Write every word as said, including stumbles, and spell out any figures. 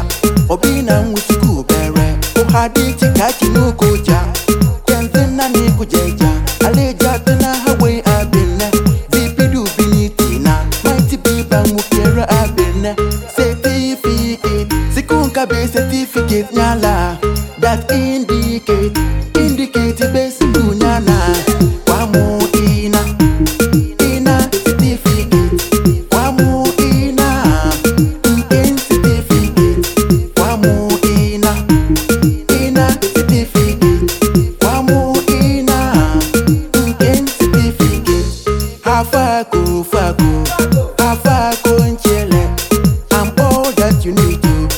Obina musiku bere O haditi kaki no koja Kwenzina ni kujeja Aleja tena hawe abine Vipidu binitina Mighty biba mukiera abine Certificate Sikunka be certificate nyala That indicate Indicate basic nyana Wamu ina Ina certificate Wamu ina Ina certificate Wamu ina Ina certificate Wamu ina Ina certificate Hafako fako Hafako nchele I'm all that you need to